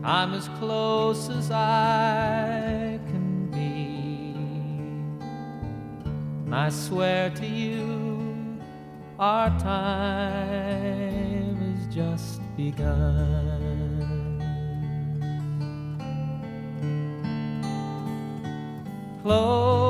I'm as close as I can be. And I swear to you, our time has just begun. Close